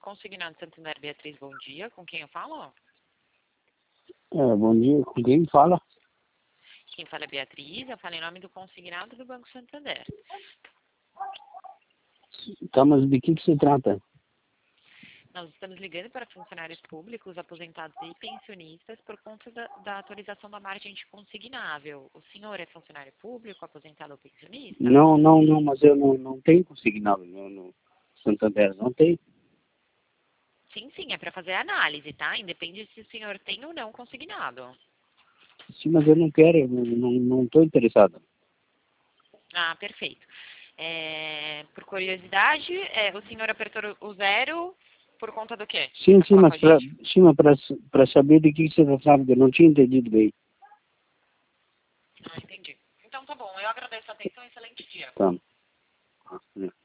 Consignado Santander, Beatriz, bom dia. Com quem eu falo? Bom dia, com quem fala? Quem fala é Beatriz, eu falo em nome do consignado do Banco Santander. Tá, mas de que se trata? Nós estamos ligando para funcionários públicos, aposentados e pensionistas por conta da atualização da margem de consignável. O senhor é funcionário público, aposentado ou pensionista? Não, mas eu não tenho consignado no Santander, não tem. Sim, é para fazer análise, tá? Independe se o senhor tem ou não consignado. Sim, mas eu não quero, eu não estou interessado. Ah, perfeito. Por curiosidade, o senhor apertou o 0 por conta do quê? Sim, Pra falar com a gente? para saber de que se tratava, eu não tinha entendido bem. Ah, entendi. Então tá bom, eu agradeço a atenção, excelente dia. Tá.